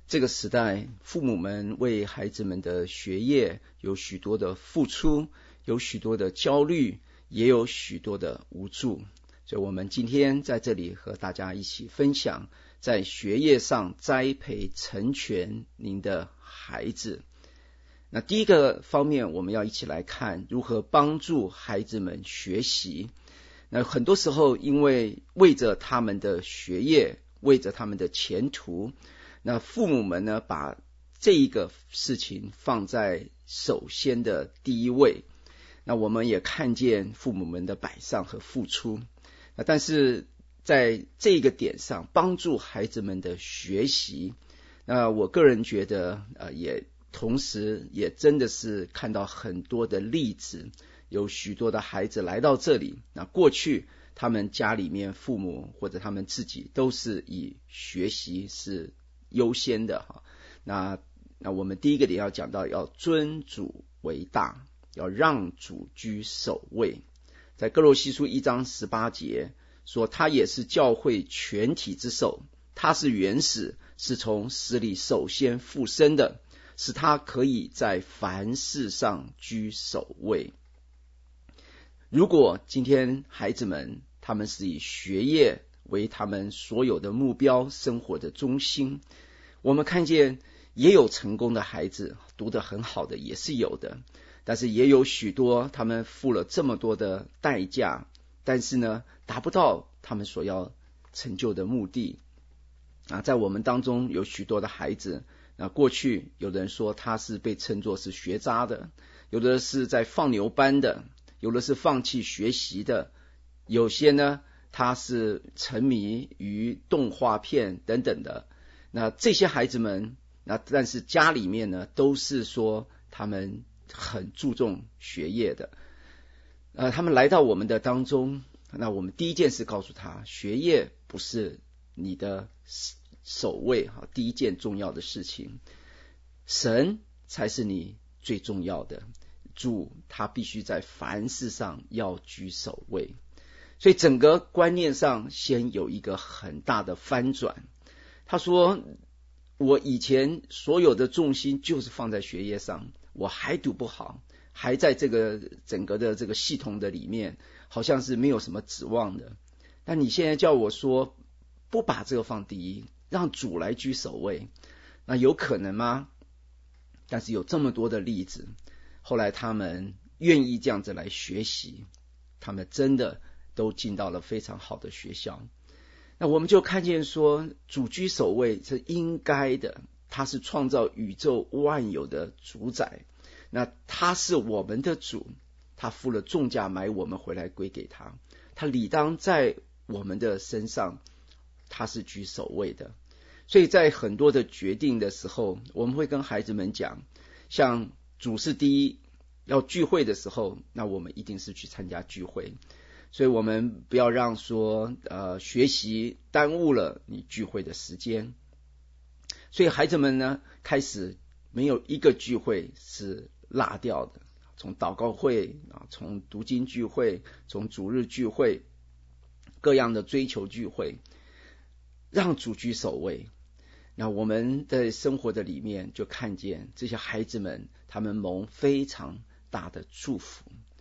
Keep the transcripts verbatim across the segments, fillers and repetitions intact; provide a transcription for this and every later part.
这个时代，父母们为孩子们的学业有许多的付出，有许多的焦虑，也有许多的无助。所以我们今天在这里和大家一起分享，在学业上栽培成全您的孩子。那第一个方面，我们要一起来看如何帮助孩子们学习。那很多时候，因为为着他们的学业，为着他们的前途，那父母们呢，把这一个事情放在首先的第一位。那我们也看见父母们的摆上和付出。那但是在这个点上，帮助孩子们的学习，那我个人觉得，呃，也同时也真的是看到很多的例子，有许多的孩子来到这里，那过去他们家里面父母或者他们自己都是以学习是优先的哈。那那我们第一个点要讲到，要尊主为大，要让主居首位。在哥罗西书一章十八节说，他也是教会全体之首，他是原始，是从死里首先复生的，使他可以在凡事上居首位。如果今天孩子们他们是以学业为他们所有的目标，生活的中心，我们看见也有成功的孩子，读得很好的也是有的，但是也有许多他们付了这么多的代价，但是呢达不到他们所要成就的目的啊。在我们当中有许多的孩子，那过去有的人说他是被称作是学渣的，有的是在放牛班的，有的是放弃学习的，有些呢他是沉迷于动画片等等的。那这些孩子们，那但是家里面呢都是说他们很注重学业的，呃，他们来到我们的当中，那我们第一件事告诉他，学业不是你的首位哈，第一件重要的事情，神才是你最重要的，主他必须在凡事上要居首位。所以整个观念上先有一个很大的翻转。他说，我以前所有的重心就是放在学业上，我还读不好，还在这个整个的这个系统的里面，好像是没有什么指望的。但你现在叫我说不把这个放第一，让主来居首位，那有可能吗？但是有这么多的例子，后来他们愿意这样子来学习，他们真的都进到了非常好的学校。那我们就看见说，主居首位是应该的，他是创造宇宙万有的主宰，那他是我们的主，他付了重价买我们回来归给他，他理当在我们的身上，他是居首位的。所以在很多的决定的时候，我们会跟孩子们讲，像主是第一，要聚会的时候，那我们一定是去参加聚会。所以我们不要让说呃学习耽误了你聚会的时间。所以孩子们呢，开始没有一个聚会是落掉的，从祷告会啊，从读经聚会，从主日聚会，各样的追求聚会，让主居首位。那我们在生活的里面就看见这些孩子们，他们蒙非常大的祝福。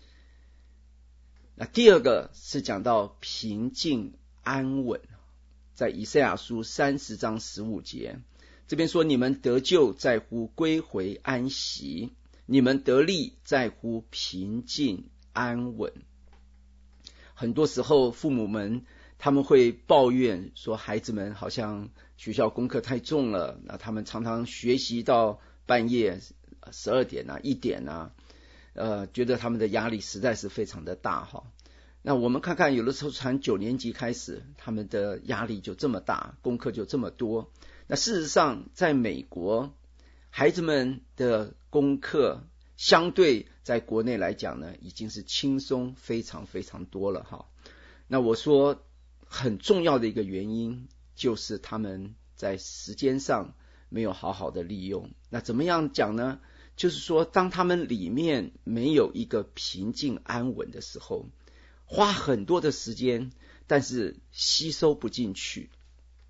那第二个是讲到平静安稳，在以赛亚书三十章十五节，这边说，你们得救在乎归回安息，你们得力在乎平静安稳。很多时候父母们他们会抱怨说，孩子们好像学校功课太重了，那他们常常学习到半夜十二点啊一点啊，呃，觉得他们的压力实在是非常的大哈。那我们看看，有的时候从九年级开始，他们的压力就这么大，功课就这么多。那事实上，在美国，孩子们的功课相对在国内来讲呢，已经是轻松非常非常多了哈。那我说很重要的一个原因，就是他们在时间上没有好好的利用。那怎么样讲呢？就是说，当他们里面没有一个平静安稳的时候，花很多的时间，但是吸收不进去。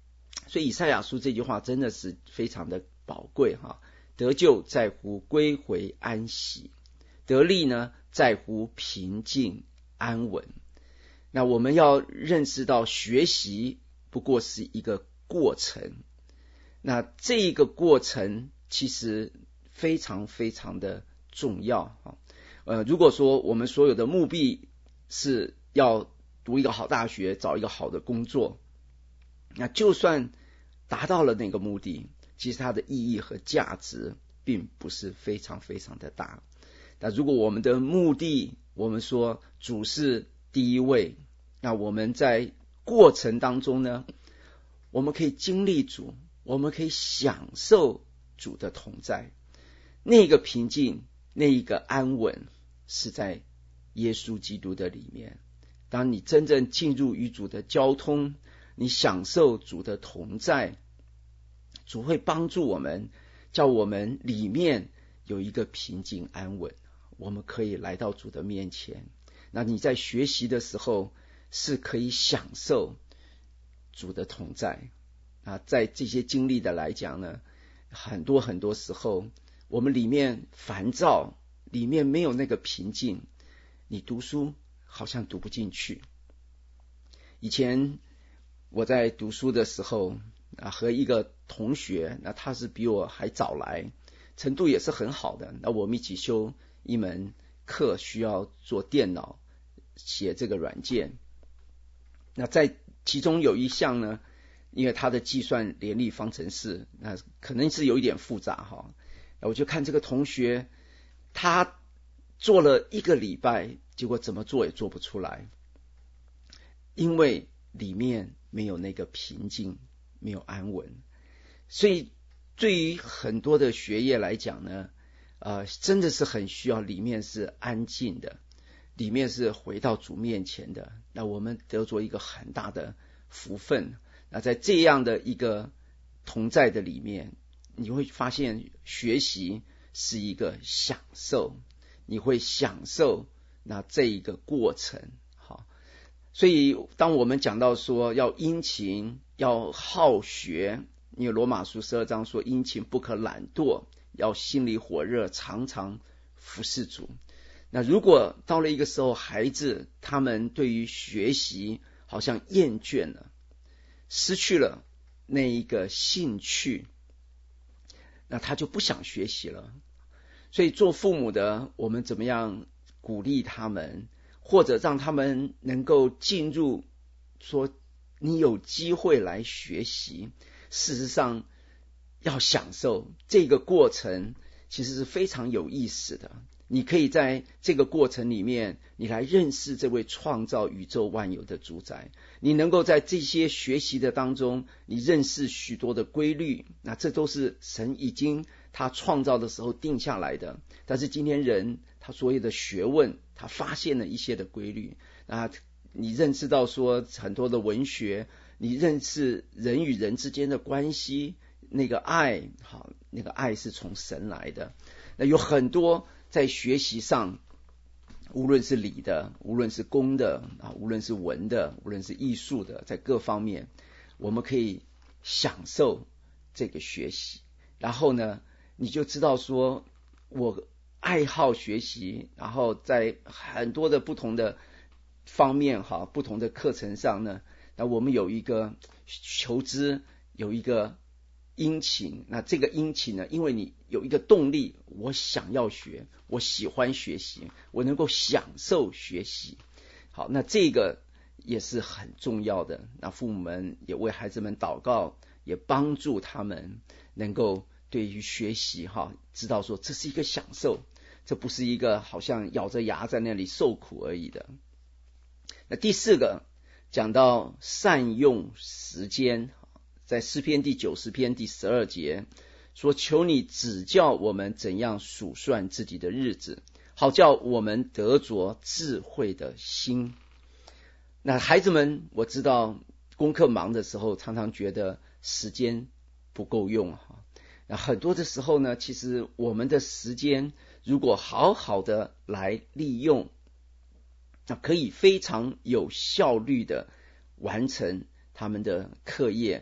所以以赛亚书这句话真的是非常的宝贵哈，得救在乎归回安息，得力呢在乎平静安稳。那我们要认识到学习不过是一个过程，那这个过程其实非常非常的重要啊。呃，如果说我们所有的目的是要读一个好大学，找一个好的工作，那就算达到了那个目的，其实它的意义和价值并不是非常非常的大。那如果我们的目的，我们说主是第一位，那我们在过程当中呢，我们可以经历主，我们可以享受主的同在，那个平静，那一个安稳是在耶稣基督的里面。当你真正进入与主的交通，你享受主的同在，主会帮助我们，叫我们里面有一个平静安稳，我们可以来到主的面前。那你在学习的时候是可以享受主的同在啊，在这些经历的来讲呢，很多很多时候我们里面烦躁，里面没有那个平静，你读书好像读不进去。以前我在读书的时候啊，和一个同学，那他是比我还早来，程度也是很好的，那我们一起修一门课，需要做电脑写这个软件。那在其中有一项呢，因为它的计算联立方程式，那可能是有一点复杂哈。我就看这个同学，他做了一个礼拜，结果怎么做也做不出来，因为里面没有那个平静，没有安稳。所以对于很多的学业来讲呢，呃，真的是很需要里面是安静的，里面是回到主面前的。那我们得着一个很大的福分。那在这样的一个同在的里面，你会发现学习是一个享受，你会享受那这一个过程。好，所以当我们讲到说要殷勤，要好学，因为罗马书十二章说殷勤不可懒惰，要心里火热，常常服侍主。那如果到了一个时候，孩子他们对于学习好像厌倦了，失去了那一个兴趣，那他就不想学习了。所以做父母的，我们怎么样鼓励他们，或者让他们能够进入，说你有机会来学习，事实上要享受这个过程，其实是非常有意思的。你可以在这个过程里面，你来认识这位创造宇宙万有的主宰，你能够在这些学习的当中，你认识许多的规律，那这都是神已经他创造的时候定下来的。但是今天人他所有的学问，他发现了一些的规律啊，你认识到说很多的文学，你认识人与人之间的关系，那个爱，好，那个爱是从神来的。那有很多在学习上，无论是理的，无论是公的啊，无论是文的，无论是艺术的，在各方面我们可以享受这个学习。然后呢，你就知道说我爱好学习，然后在很多的不同的方面哈，不同的课程上呢，那我们有一个求知，有一个殷勤。那这个殷勤呢，因为你有一个动力，我想要学，我喜欢学习，我能够享受学习。好，那这个也是很重要的。那父母们也为孩子们祷告，也帮助他们能够对于学习哈，知道说这是一个享受，这不是一个好像咬着牙在那里受苦而已的。那第四个讲到善用时间，在诗篇第九十篇第十二节说，求你指教我们怎样数算自己的日子，好叫我们得着智慧的心。那孩子们，我知道功课忙的时候常常觉得时间不够用，那很多的时候呢，其实我们的时间如果好好的来利用，那可以非常有效率的完成他们的课业，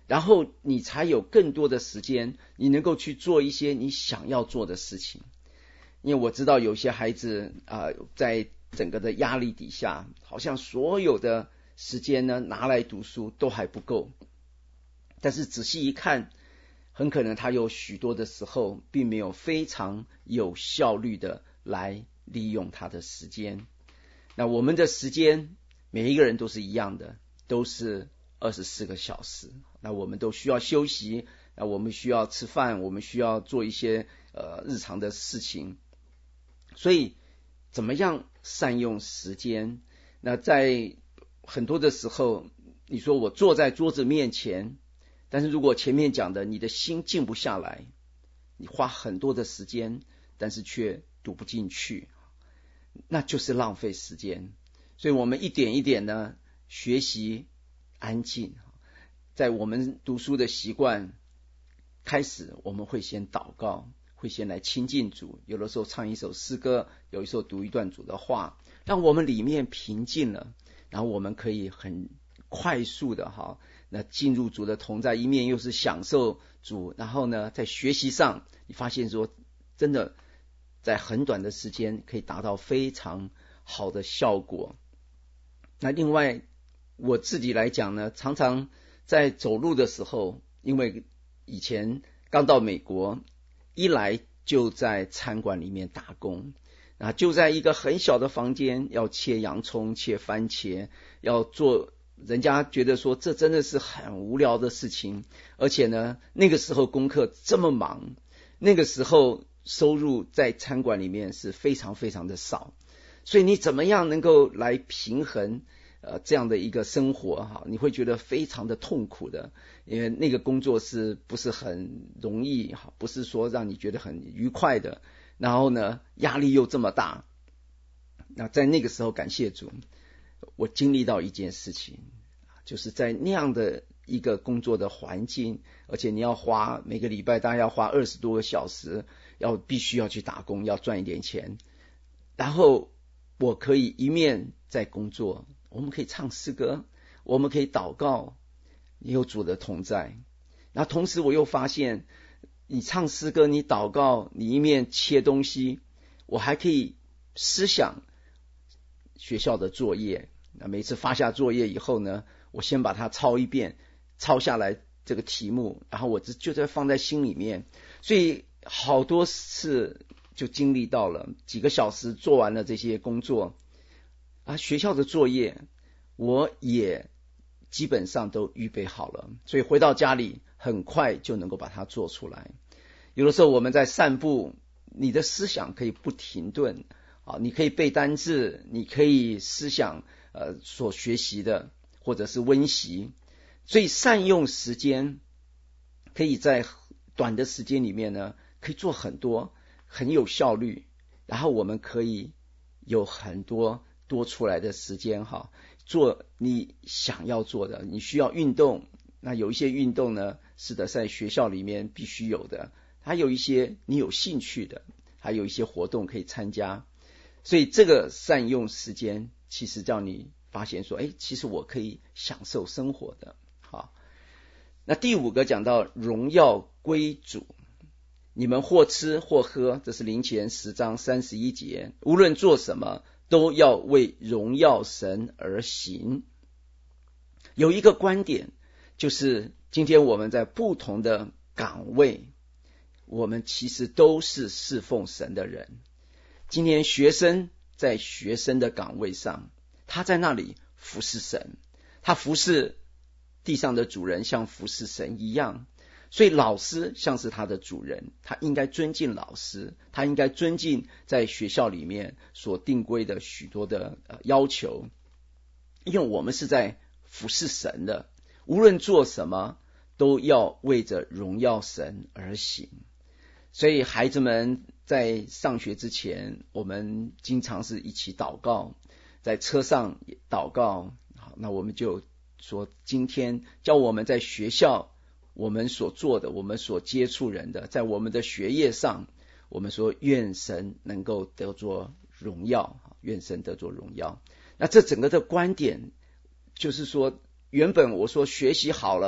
然后你才有更多的时间，你能够去做一些你想要做的事情。因为我知道有些孩子啊、呃，在整个的压力底下，好像所有的时间呢拿来读书都还不够，但是仔细一看，很可能他有许多的时候并没有非常有效率的来利用他的时间。那我们的时间每一个人都是一样的，都是二十四个小时，那我们都需要休息，那我们需要吃饭，我们需要做一些呃日常的事情。所以怎么样善用时间？那在很多的时候，你说我坐在桌子面前，但是如果前面讲的你的心静不下来，你花很多的时间，但是却读不进去，那就是浪费时间。所以我们一点一点呢学习安静。在我们读书的习惯开始，我们会先祷告，会先来亲近主，有的时候唱一首诗歌，有的时候读一段主的话，让我们里面平静了，然后我们可以很快速的哈，那进入主的同在，一面又是享受主，然后呢在学习上你发现说真的在很短的时间可以达到非常好的效果。那另外我自己来讲呢，常常在走路的时候，因为以前刚到美国，一来就在餐馆里面打工，啊，就在一个很小的房间，要切洋葱、切番茄，要做，人家觉得说这真的是很无聊的事情，而且呢，那个时候功课这么忙，那个时候收入在餐馆里面是非常非常的少，所以你怎么样能够来平衡呃，这样的一个生活哈，你会觉得非常的痛苦的，因为那个工作是不是很容易哈，不是说让你觉得很愉快的，然后呢，压力又这么大。那在那个时候，感谢主，我经历到一件事情，就是在那样的一个工作的环境，而且你要花每个礼拜大概要花二十多个小时，要必须要去打工，要赚一点钱，然后我可以一面在工作，我们可以唱诗歌，我们可以祷告，也有主的同在。然后同时我又发现，你唱诗歌，你祷告，你一面切东西，我还可以思想学校的作业。那每次发下作业以后呢，我先把它抄一遍，抄下来这个题目，然后我就在放在心里面。所以好多次就经历到了几个小时做完了这些工作啊，学校的作业我也基本上都预备好了，所以回到家里很快就能够把它做出来。有的时候我们在散步，你的思想可以不停顿啊，你可以背单字，你可以思想呃所学习的，或者是温习。所以善用时间，可以在短的时间里面呢，可以做很多，很有效率，然后我们可以有很多多出来的时间哈，做你想要做的。你需要运动，那有一些运动呢，是的，在学校里面必须有的，还有一些你有兴趣的，还有一些活动可以参加。所以这个善用时间，其实叫你发现说，哎，其实我可以享受生活的。好，那第五个讲到荣耀归主，你们或吃或喝，这是林前十章三十一节，无论做什么，都要为荣耀神而行。有一个观点，就是今天我们在不同的岗位，我们其实都是侍奉神的人。今天学生在学生的岗位上，他在那里服侍神，他服侍地上的主人像服侍神一样。所以老师像是他的主人，他应该尊敬老师，他应该尊敬在学校里面所定规的许多的要求，因为我们是在服侍神的，无论做什么都要为着荣耀神而行。所以孩子们在上学之前，我们经常是一起祷告，在车上也祷告。好，那我们就说，今天教我们在学校我们所做的，我们所接触人的，在我们的学业上，我们说愿神能够得着荣耀，愿神得着荣耀。那这整个的观点就是说，原本我说学习好了，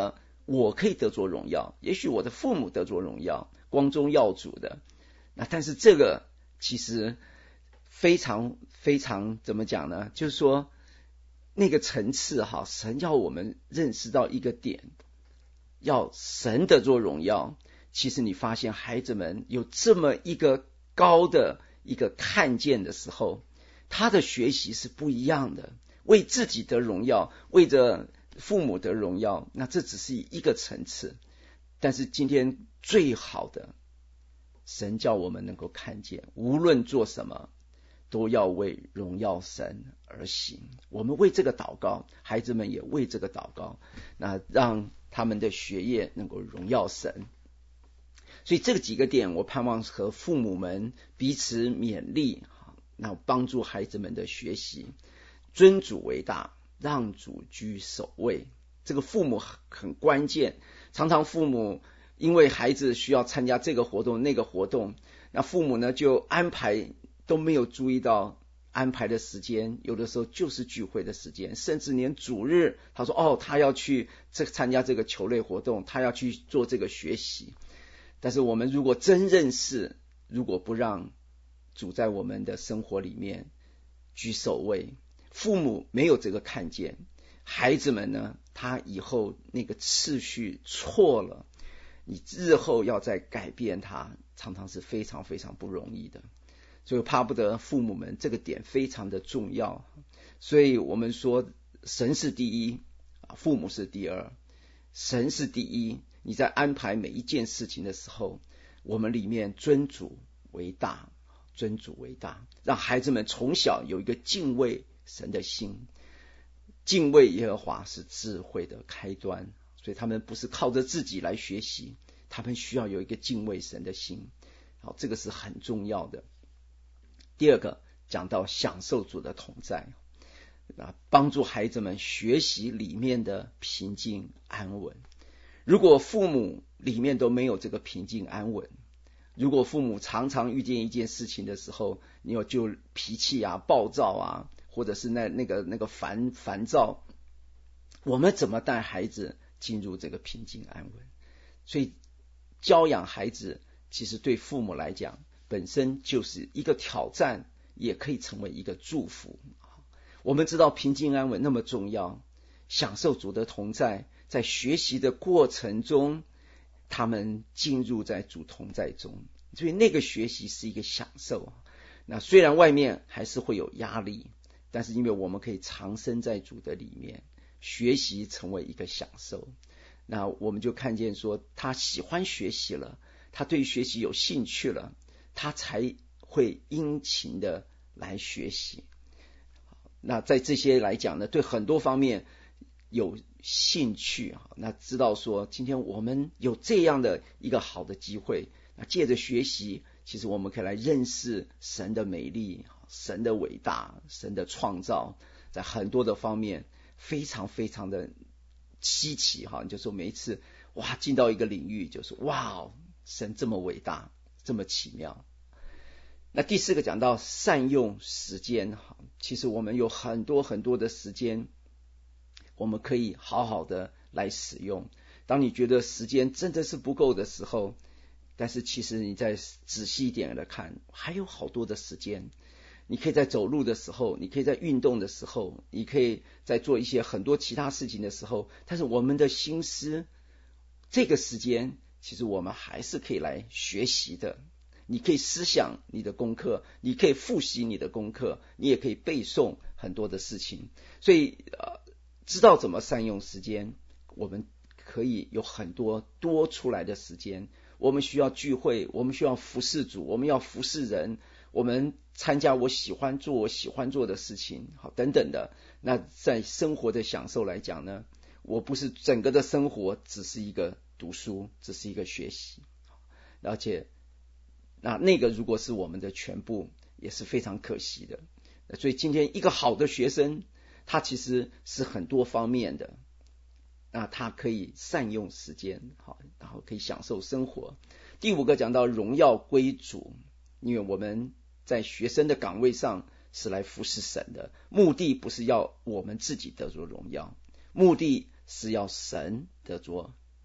我可以得着荣耀，也许我的父母得着荣耀，光宗耀祖的。那但是这个其实非常非常怎么讲呢？就是说那个层次哈，神要我们认识到一个点，要神得着荣耀。其实你发现孩子们有这么一个高的一个看见的时候，他的学习是不一样的，为自己得荣耀，为着父母得荣耀，那这只是一个层次。但是今天最好的，神叫我们能够看见，无论做什么都要为荣耀神而行。我们为这个祷告，孩子们也为这个祷告，那让他们的学业能够荣耀神。所以这几个点，我盼望和父母们彼此勉励，那帮助孩子们的学习。尊主为大，让主居首位，这个父母很关键。常常父母因为孩子需要参加这个活动那个活动，那父母呢就安排都没有注意到安排的时间，有的时候就是聚会的时间，甚至连主日他说哦，他要去这参加这个球类活动，他要去做这个学习。但是我们如果真认识，如果不让主在我们的生活里面居首位，父母没有这个看见，孩子们呢，他以后那个次序错了，你日后要再改变他，常常是非常非常不容易的。所以怕不得父母们这个点非常的重要。所以我们说神是第一，父母是第二。神是第一，你在安排每一件事情的时候，我们里面尊主为大，尊主为大，让孩子们从小有一个敬畏神的心。敬畏耶和华是智慧的开端，所以他们不是靠着自己来学习，他们需要有一个敬畏神的心。好，这个是很重要的。第二个讲到享受主的同在，帮助孩子们学习里面的平静安稳。如果父母里面都没有这个平静安稳，如果父母常常遇见一件事情的时候，你有就脾气啊、暴躁啊，或者是那那个那个烦烦躁，我们怎么带孩子进入这个平静安稳？所以教养孩子其实对父母来讲本身就是一个挑战，也可以成为一个祝福。我们知道平静安稳那么重要，享受主的同在，在学习的过程中他们进入在主同在中，所以那个学习是一个享受。那虽然外面还是会有压力，但是因为我们可以常身在主的里面，学习成为一个享受。那我们就看见说他喜欢学习了，他对学习有兴趣了，他才会殷勤的来学习。那在这些来讲呢，对很多方面有兴趣，那知道说今天我们有这样的一个好的机会，那借着学习，其实我们可以来认识神的美丽，神的伟大，神的创造，在很多的方面非常非常的稀奇哈。你就说每一次哇进到一个领域，就是哇神这么伟大，这么奇妙。那第四个讲到善用时间，其实我们有很多很多的时间，我们可以好好的来使用。当你觉得时间真的是不够的时候，但是其实你再仔细一点的看，还有好多的时间。你可以在走路的时候，你可以在运动的时候，你可以在做一些很多其他事情的时候，但是我们的心思，这个时间其实我们还是可以来学习的。你可以思想你的功课，你可以复习你的功课，你也可以背诵很多的事情。所以呃，知道怎么善用时间，我们可以有很多多出来的时间。我们需要聚会，我们需要服侍主，我们要服侍人，我们参加我喜欢做我喜欢做的事情，好等等的。那在生活的享受来讲呢，我不是整个的生活只是一个读书，只是一个学习，而且那那个如果是我们的全部，也是非常可惜的。所以今天一个好的学生，他其实是很多方面的，那他可以善用时间，好，然后可以享受生活。第五个讲到荣耀归主，因为我们在学生的岗位上是来服侍神的，目的不是要我们自己得着荣耀，目的是要神得着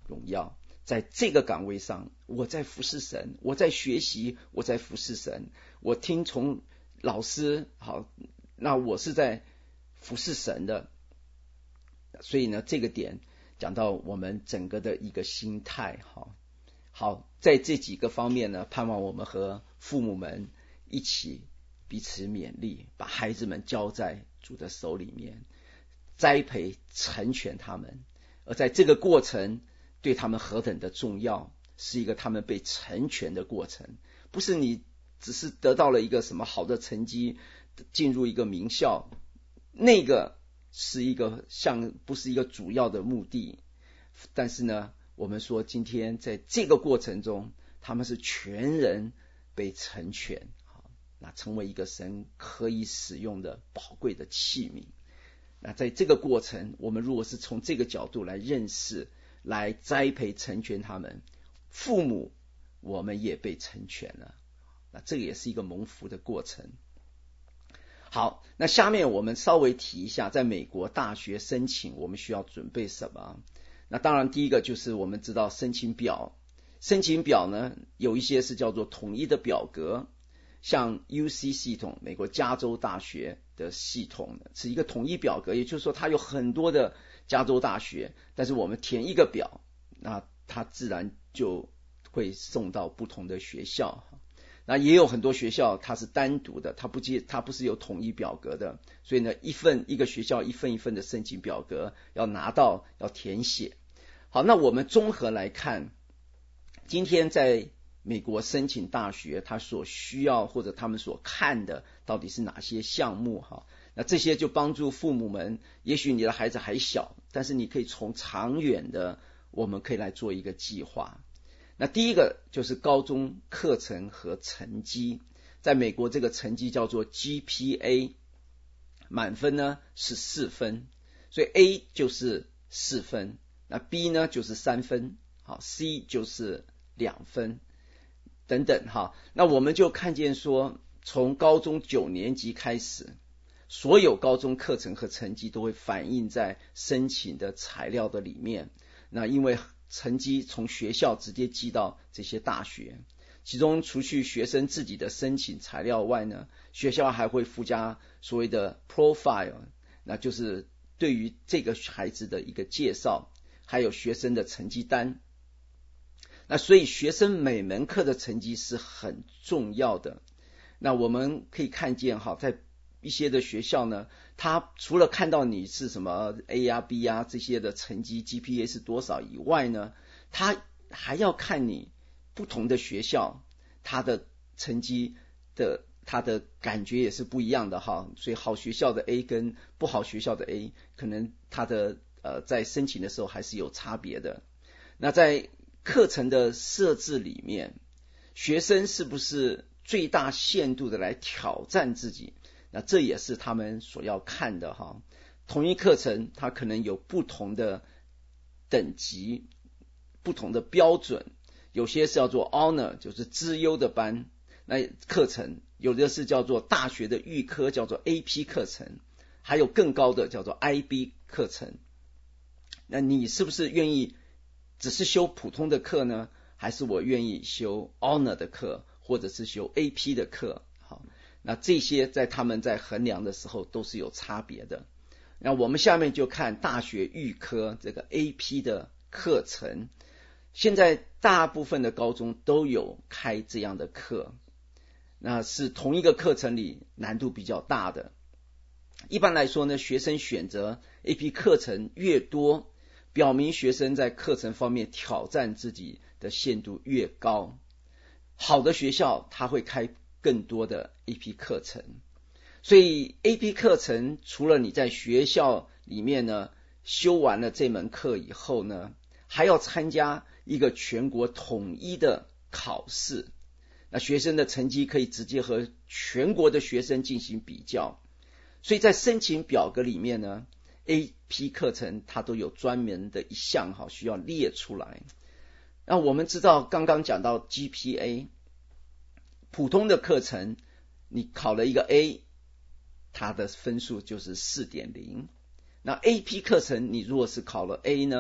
荣耀。在这个岗位上，我在服侍神，我在学习，我在服侍神，我听从老师，好，那我是在服侍神的。所以呢，这个点讲到我们整个的一个心态，好，好，在这几个方面呢，盼望我们和父母们一起彼此勉励，把孩子们交在主的手里面，栽培成全他们，而在这个过程对他们何等的重要，是一个他们被成全的过程，不是你只是得到了一个什么好的成绩，进入一个名校，那个是一个像不是一个主要的目的。但是呢，我们说今天在这个过程中，他们是全人被成全，那成为一个神可以使用的宝贵的器皿。那在这个过程，我们如果是从这个角度来认识，来栽培成全他们，父母我们也被成全了，那这个也是一个蒙福的过程。好，那下面我们稍微提一下，在美国大学申请我们需要准备什么。那当然第一个就是我们知道申请表，申请表呢有一些是叫做统一的表格，像 U C 系统，美国加州大学的系统是一个统一表格，也就是说它有很多的加州大学，但是我们填一个表，那它自然就会送到不同的学校。那也有很多学校它是单独的，它不接它不是有统一表格的，所以呢一份一个学校一份一份的申请表格要拿到，要填写。好，那我们综合来看，今天在美国申请大学他所需要或者他们所看的到底是哪些项目哈？那这些就帮助父母们，也许你的孩子还小，但是你可以从长远的我们可以来做一个计划。那第一个就是高中课程和成绩，在美国这个成绩叫做 G P A， 满分呢是四分，所以 A 就是四分，那 B 呢就是三分，好 C 就是两分等等哈。那我们就看见说，从高中九年级开始，所有高中课程和成绩都会反映在申请的材料的里面。那因为成绩从学校直接寄到这些大学，其中除去学生自己的申请材料外呢，学校还会附加所谓的 profile， 那就是对于这个孩子的一个介绍，还有学生的成绩单。那所以学生每门课的成绩是很重要的。那我们可以看见哈，在一些的学校呢，他除了看到你是什么 A 啊 B 啊这些的成绩 G P A 是多少以外呢，他还要看你不同的学校他的成绩的他的感觉也是不一样的哈。所以好学校的 A 跟不好学校的 A 可能他的呃在申请的时候还是有差别的。那在课程的设置里面，学生是不是最大限度的来挑战自己，那这也是他们所要看的哈。同一课程它可能有不同的等级，不同的标准，有些是叫做 honor 就是资优的班，那课程有的是叫做大学的预科，叫做 A P 课程，还有更高的叫做 I B 课程。那你是不是愿意只是修普通的课呢，还是我愿意修 honor 的课，或者是修 A P 的课？好，那这些在他们在衡量的时候都是有差别的。那我们下面就看大学预科这个 A P 的课程，现在大部分的高中都有开这样的课，那是同一个课程里难度比较大的。一般来说呢，学生选择 A P 课程越多，表明学生在课程方面挑战自己的限度越高。好的学校它会开更多的 A P 课程，所以 A P 课程除了你在学校里面呢修完了这门课以后呢，还要参加一个全国统一的考试，那学生的成绩可以直接和全国的学生进行比较。所以在申请表格里面呢， A P 课程它都有专门的一项哈，需要列出来。那我们知道刚刚讲到 G P A， 普通的课程你考了一个 A， 它的分数就是 四点零。 那 A P 课程你如果是考了 A 呢，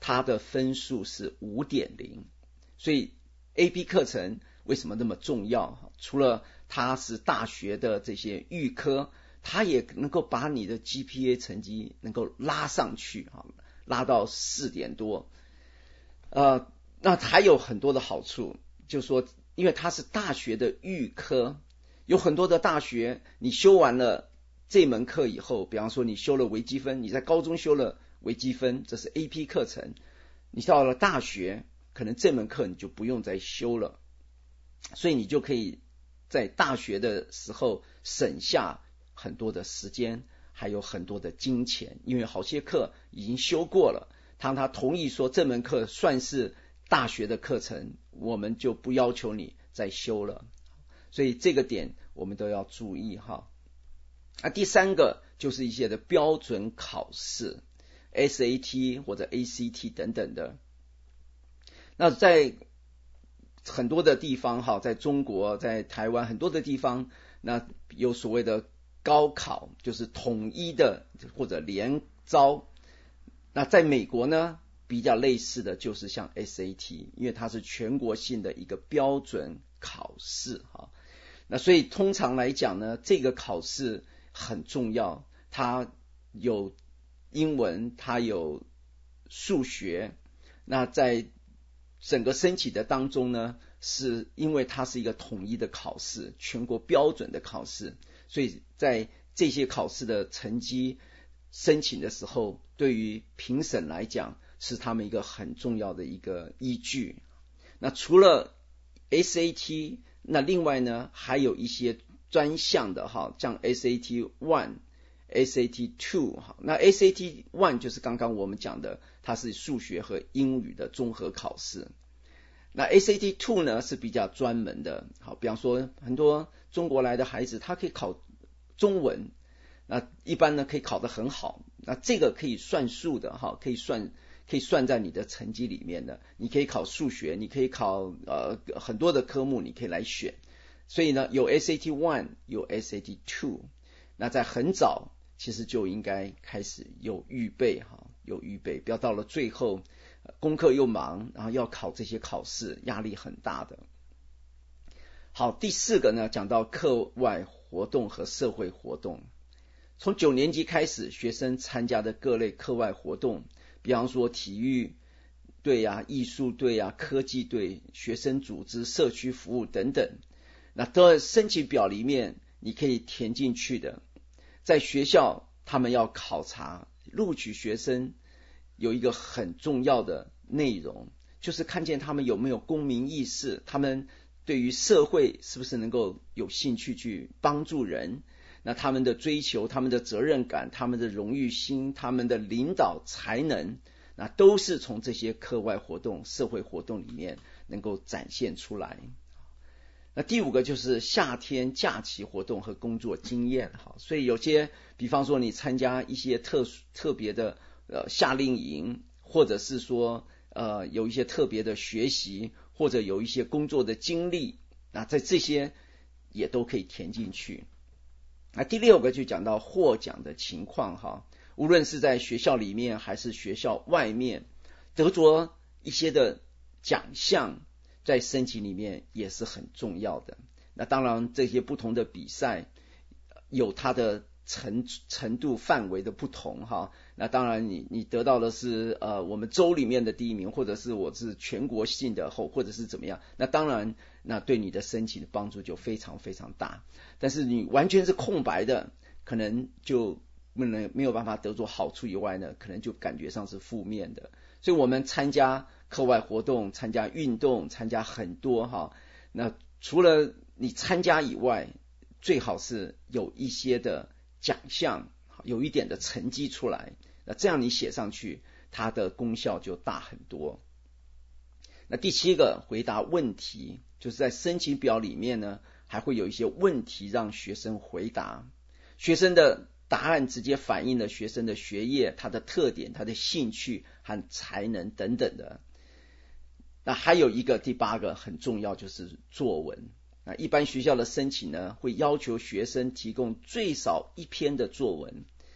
它的分数是 五点零。 所以 A P 课程为什么那么重要？除了它是大学的这些预科，它也能够把你的 G P A 成绩能够拉上去，拉到四点多。呃，那还有很多的好处，就是说因为它是大学的预科，有很多的大学你修完了这门课以后，比方说你修了微积分，你在高中修了微积分，这是 A P 课程，你到了大学可能这门课你就不用再修了，所以你就可以在大学的时候省下很多的时间，还有很多的金钱，因为好些课已经修过了，当他同意说这门课算是大学的课程，我们就不要求你再修了，所以这个点我们都要注意哈。那第三个就是一些的标准考试 S A T 或者 A C T 等等的。那在很多的地方哈，在中国在台湾很多的地方，那有所谓的高考，就是统一的或者联招。那在美国呢比较类似的就是像 S A T， 因为它是全国性的一个标准考试哈。那所以通常来讲呢，这个考试很重要，它有英文，它有数学。那在整个申请的当中呢，是因为它是一个统一的考试，全国标准的考试，所以在这些考试的成绩申请的时候，对于评审来讲是他们一个很重要的一个依据。那除了 S A T， 那另外呢还有一些专项的哈，像 S A T 一 S A T 二， 那 S A T 一 就是刚刚我们讲的，它是数学和英语的综合考试。那 S A T 二 呢是比较专门的，好，比方说很多中国来的孩子他可以考中文，那一般呢可以考得很好，那这个可以算数的哈，可以算可以算在你的成绩里面的。你可以考数学，你可以考呃很多的科目你可以来选，所以呢有 S A T 一 有 S A T 二， 那在很早其实就应该开始有预备哈，有预备，不要到了最后功课又忙，然后要考这些考试，压力很大的。好，第四个呢，讲到课外活动和社会活动。从九年级开始，学生参加的各类课外活动，比方说体育队啊、艺术队啊、科技队、学生组织、社区服务等等，那都在申请表里面你可以填进去的。在学校他们要考察录取学生，有一个很重要的内容，就是看见他们有没有公民意识，他们对于社会是不是能够有兴趣去帮助人，那他们的追求，他们的责任感，他们的荣誉心，他们的领导才能，那都是从这些课外活动、社会活动里面能够展现出来。那第五个就是夏天假期活动和工作经验，好，所以有些比方说你参加一些特殊特别的呃夏令营，或者是说呃有一些特别的学习，或者有一些工作的经历，那在这些也都可以填进去。那第六个就讲到获奖的情况哈，无论是在学校里面还是学校外面得着一些的奖项，在申请里面也是很重要的。那当然这些不同的比赛有它的程程度范围的不同哈，那当然你你得到的是呃我们州里面的第一名，或者是我是全国性的，或或者是怎么样，那当然那对你的申请的帮助就非常非常大。但是你完全是空白的，可能就不能没有办法得着好处以外呢，可能就感觉上是负面的。所以我们参加课外活动，参加运动，参加很多哈，那除了你参加以外，最好是有一些的奖项，有一点的成绩出来，那这样你写上去，它的功效就大很多。那第七个，回答问题，就是在申请表里面呢，还会有一些问题让学生回答，学生的答案直接反映了学生的学业、他的特点、他的兴趣和才能等等的。那还有一个第八个很重要，就是作文。那一般学校的申请呢，会要求学生提供最少一篇的作文。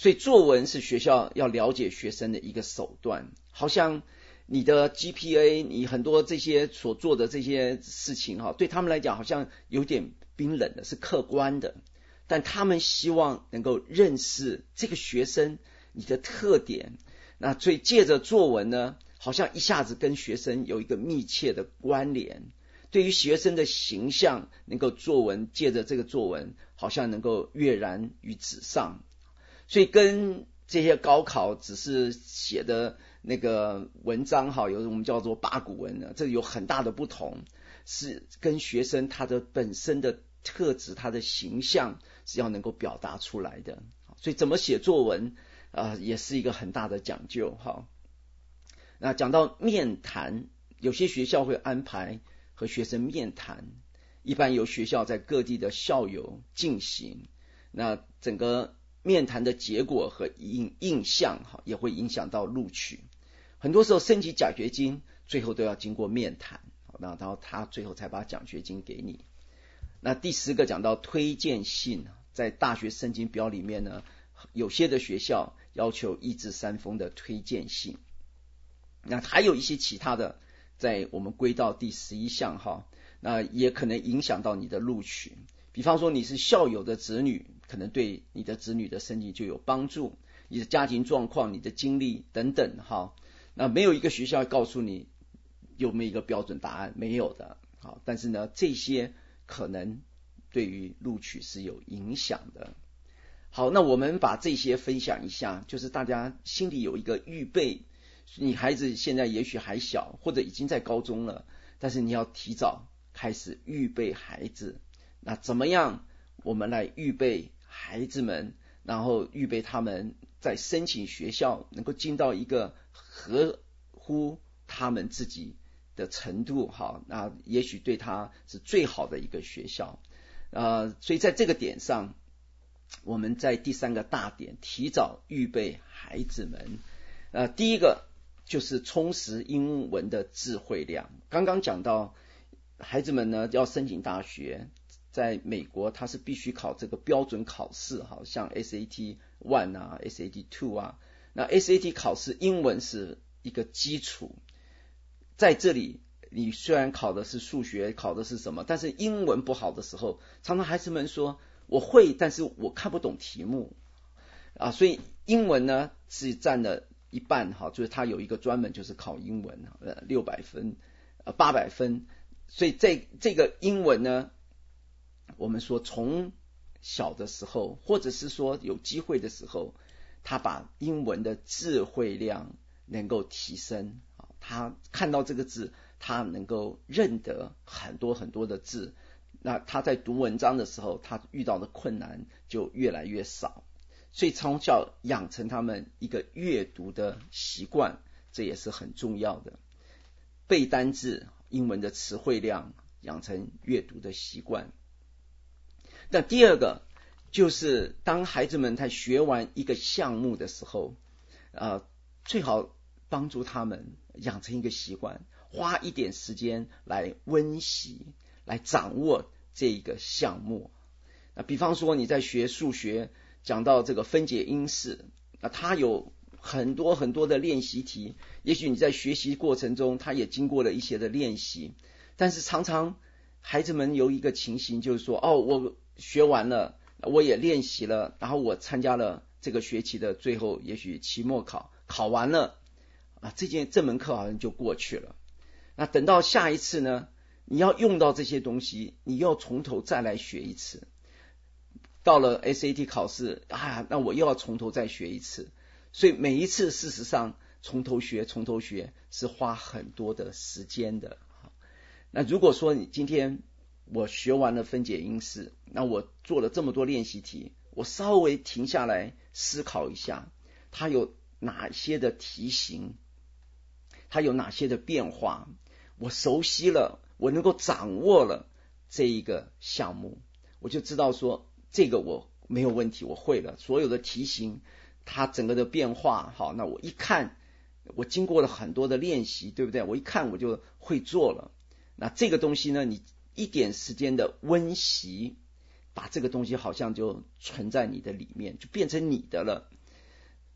所以作文是学校要了解学生的一个手段，好像你的 G P A， 你很多这些所做的这些事情哈，对他们来讲好像有点冰冷的，是客观的，但他们希望能够认识这个学生你的特点，那所以借着作文呢，好像一下子跟学生有一个密切的关联，对于学生的形象能够作文借着这个作文好像能够跃然于纸上，所以跟这些高考只是写的那个文章哈，有我们叫做八股文呢，这有很大的不同，是跟学生他的本身的特质，他的形象是要能够表达出来的。所以怎么写作文啊、呃，也是一个很大的讲究哈。那讲到面谈，有些学校会安排和学生面谈，一般由学校在各地的校友进行，那整个面谈的结果和印印象哈，也会影响到录取。很多时候申请奖学金最后都要经过面谈，那然后他最后才把奖学金给你。那第十个讲到推荐信，在大学申请表里面呢，有些的学校要求一至三封的推荐信，那还有一些其他的，在我们归到第十一项哈，那也可能影响到你的录取。比方说你是校友的子女，可能对你的子女的申请就有帮助，你的家庭状况、你的经历等等哈。那没有一个学校告诉你有没有一个标准答案，没有的。好，但是呢，这些可能对于录取是有影响的。好，那我们把这些分享一下，就是大家心里有一个预备。你孩子现在也许还小，或者已经在高中了，但是你要提早开始预备孩子。那怎么样我们来预备孩子们，然后预备他们在申请学校能够进到一个合乎他们自己的程度，好，那也许对他是最好的一个学校。呃，所以在这个点上，我们在第三个大点，提早预备孩子们。呃，第一个就是充实英文的智慧量。刚刚讲到孩子们呢要申请大学，在美国他是必须考这个标准考试，好像 S A T 一 啊 S A T 二 啊，那 S A T 考试英文是一个基础，在这里你虽然考的是数学，考的是什么，但是英文不好的时候，常常孩子们说我会，但是我看不懂题目啊，所以英文呢是占了一半哈，就是他有一个专门就是考英文，呃，六百分，呃，八百分，所以这这个英文呢，我们说从小的时候，或者是说有机会的时候，他把英文的智慧量能够提升，他看到这个字，他能够认得很多很多的字，那他在读文章的时候，他遇到的困难就越来越少。所以从小养成他们一个阅读的习惯，这也是很重要的。背单字，英文的词汇量，养成阅读的习惯。那第二个就是当孩子们在学完一个项目的时候，呃，最好帮助他们养成一个习惯，花一点时间来温习，来掌握这个项目。那比方说你在学数学，讲到这个分解因式，那它有很多很多的练习题，也许你在学习过程中它也经过了一些的练习，但是常常孩子们有一个情形就是说，哦，我学完了，我也练习了，然后我参加了这个学期的最后也许期末考，考完了啊，这件这门课好像就过去了。那等到下一次呢，你要用到这些东西，你要从头再来学一次。到了 S A T 考试啊，那我又要从头再学一次，所以每一次事实上从头学从头学是花很多的时间的。那如果说你今天我学完了分解因式，那我做了这么多练习题，我稍微停下来思考一下，它有哪些的题型，它有哪些的变化，我熟悉了，我能够掌握了这一个项目，我就知道说这个我没有问题，我会了，所有的题型它整个的变化，好，那我一看，我经过了很多的练习，对不对？我一看我就会做了。那这个东西呢，你一点时间的温习，把这个东西好像就存在你的里面，就变成你的了。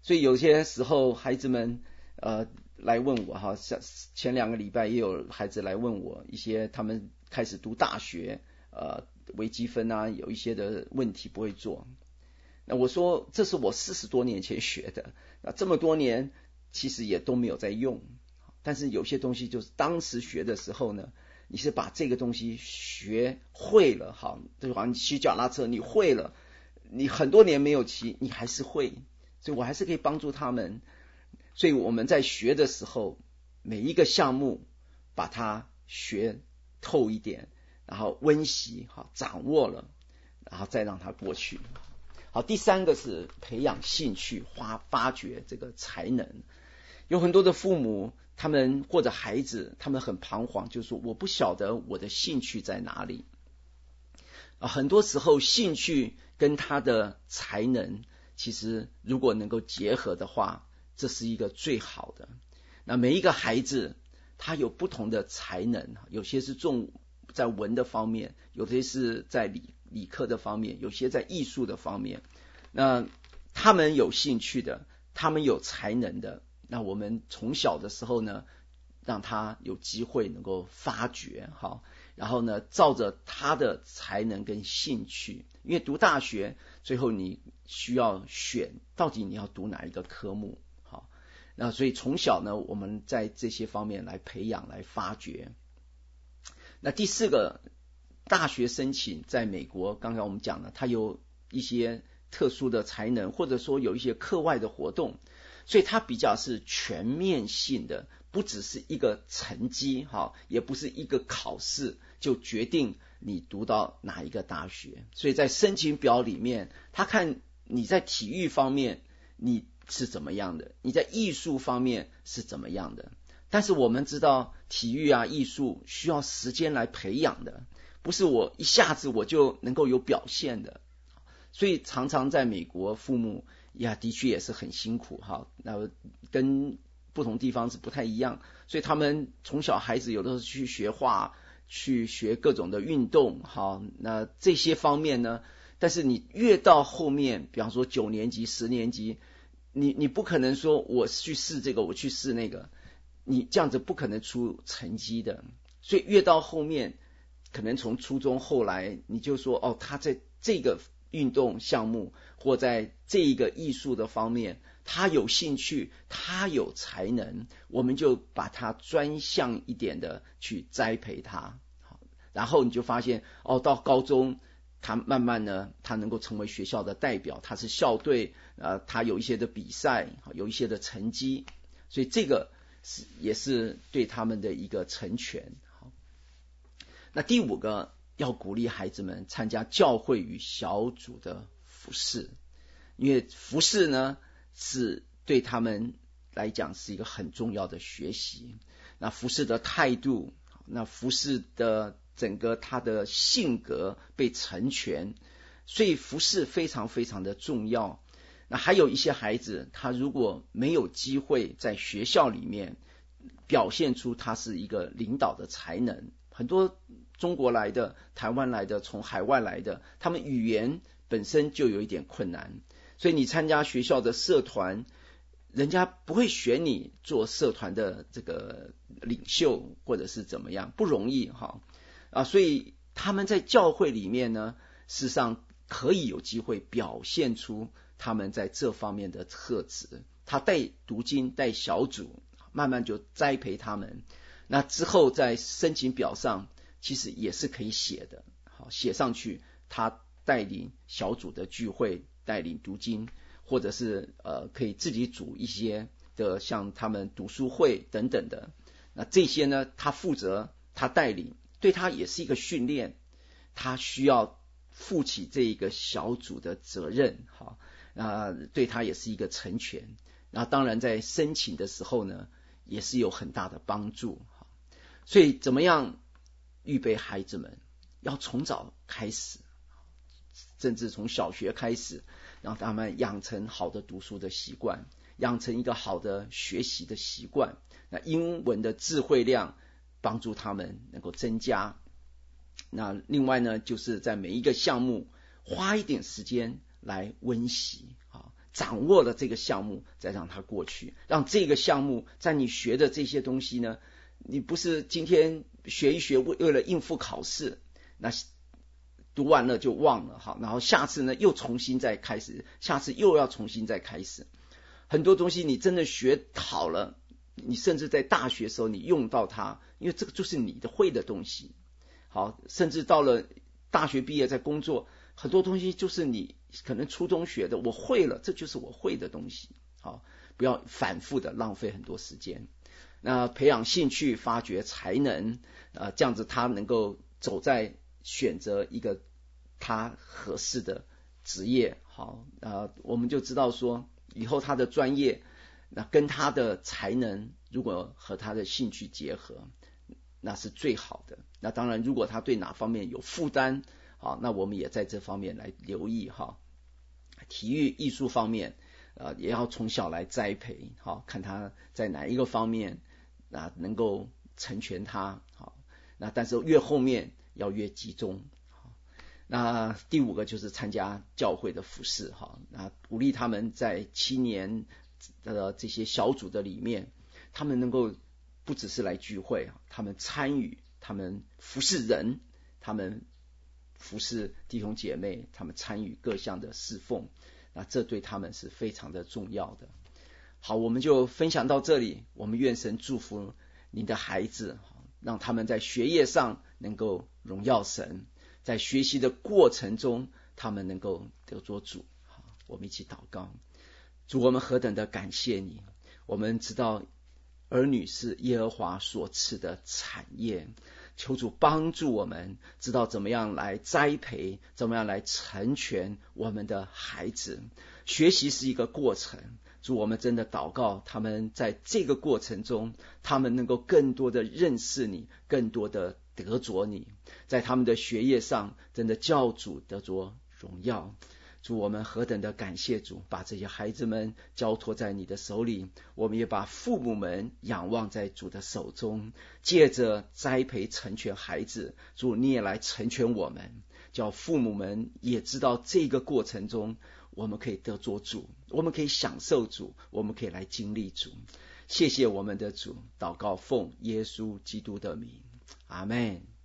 所以有些时候孩子们呃来问我哈，像前两个礼拜也有孩子来问我一些他们开始读大学，呃微积分啊有一些的问题不会做。那我说这是我四十多年前学的，那这么多年其实也都没有在用。但是有些东西就是当时学的时候呢，你是把这个东西学会了，好，就好像你骑脚踏车你会了，你很多年没有骑你还是会，所以我还是可以帮助他们。所以我们在学的时候，每一个项目把它学透一点，然后温习好掌握了，然后再让它过去。好，第三个是培养兴趣，发发掘这个才能。有很多的父母他们或者孩子他们很彷徨，就是说我不晓得我的兴趣在哪里啊。很多时候兴趣跟他的才能其实如果能够结合的话，这是一个最好的。那每一个孩子他有不同的才能，有些是重在文的方面，有些是在理理科的方面，有些在艺术的方面。那他们有兴趣的，他们有才能的，那我们从小的时候呢，让他有机会能够发掘，好，然后呢，照着他的才能跟兴趣，因为读大学最后你需要选到底你要读哪一个科目，好，那所以从小呢，我们在这些方面来培养来发掘。那第四个，大学申请在美国，刚才我们讲了，它有一些特殊的才能，或者说有一些课外的活动，所以它比较是全面性的，不只是一个成绩哈，也不是一个考试就决定你读到哪一个大学。所以在申请表里面，他看你在体育方面你是怎么样的，你在艺术方面是怎么样的。但是我们知道体育啊艺术需要时间来培养的，不是我一下子我就能够有表现的。所以常常在美国父母呀的确也是很辛苦哈，那跟不同地方是不太一样，所以他们从小孩子有的时候去学画，去学各种的运动，好，那这些方面呢，但是你越到后面，比方说九年级十年级，你你不可能说我去试这个我去试那个，你这样子不可能出成绩的。所以越到后面，可能从初中后来你就说哦，他在这个运动项目或在这一个艺术的方面他有兴趣，他有才能，我们就把他专项一点的去栽培他。然后你就发现哦，到高中他慢慢呢他能够成为学校的代表，他是校队，呃，他有一些的比赛，有一些的成绩，所以这个是也是对他们的一个成全。那第五个，要鼓励孩子们参加教会与小组的服事，因为服事呢是对他们来讲是一个很重要的学习。那服事的态度，那服事的整个他的性格被成全，所以服事非常非常的重要。那还有一些孩子，他如果没有机会在学校里面表现出他是一个领导的才能，很多中国来的、台湾来的、从海外来的，他们语言本身就有一点困难，所以你参加学校的社团，人家不会选你做社团的这个领袖或者是怎么样，不容易哈啊，所以他们在教会里面呢，事实上可以有机会表现出他们在这方面的特质。他带读经带小组，慢慢就栽培他们。那之后在申请表上其实也是可以写的，好，写上去他带领小组的聚会，带领读经，或者是呃可以自己组一些的像他们读书会等等的。那这些呢他负责，他带领，对他也是一个训练，他需要负起这一个小组的责任，好，那对他也是一个成全。那当然在申请的时候呢也是有很大的帮助。所以怎么样预备孩子们，要从早开始，甚至从小学开始，让他们养成好的读书的习惯，养成一个好的学习的习惯。那英文的智慧量帮助他们能够增加。那另外呢，就是在每一个项目花一点时间来温习， 掌握了这个项目，再让它过去，让这个项目在你学的这些东西呢，你不是今天学一学为了应付考试，那读完了就忘了，好，然后下次呢又重新再开始，下次又要重新再开始。很多东西你真的学好了，你甚至在大学时候你用到它，因为这个就是你的会的东西。好，甚至到了大学毕业在工作，很多东西就是你可能初中学的，我会了，这就是我会的东西。好，不要反复的浪费很多时间。那培养兴趣，发掘才能，呃，这样子他能够走在选择一个他合适的职业。好，呃，我们就知道说，以后他的专业，那跟他的才能如果和他的兴趣结合，那是最好的。那当然，如果他对哪方面有负担，好，那我们也在这方面来留意哈。体育艺术方面，呃，也要从小来栽培，好，看他在哪一个方面啊能够成全他，好，那但是越后面要越集中。好，那第五个就是参加教会的服事，哈，那鼓励他们在七年的这些小组的里面，他们能够不只是来聚会，他们参与，他们服侍人，他们服侍弟兄姐妹，他们参与各项的侍奉，那这对他们是非常的重要的。好，我们就分享到这里，我们愿神祝福你的孩子，让他们在学业上能够荣耀神，在学习的过程中他们能够得着主。好，我们一起祷告。主，我们何等的感谢你，我们知道儿女是耶和华所赐的产业，求主帮助我们知道怎么样来栽培，怎么样来成全我们的孩子。学习是一个过程，主，我们真的祷告他们在这个过程中，他们能够更多的认识你，更多的得着你，在他们的学业上真的叫主得着荣耀。主，我们何等的感谢主，把这些孩子们交托在你的手里，我们也把父母们仰望在主的手中，借着栽培成全孩子，主你也来成全我们，叫父母们也知道这个过程中我们可以得着主，我们可以享受主，我们可以来经历主。谢谢我们的主，祷告奉耶稣基督的名，阿们。